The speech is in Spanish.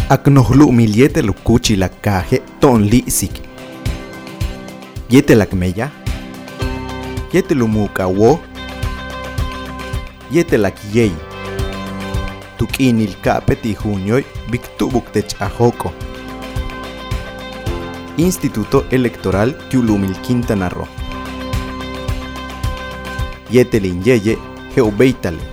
Aknohlu'mil yetelukuchi lakaje tonli'sik. Yetelakmeya. Yetelumukawo. Yetelakyey. Tuk'inil kapeti junioy biktubuk techajoko. Instituto Electoral Tiulumil Quintana Roo. Yetelinyeye Jeubeitale.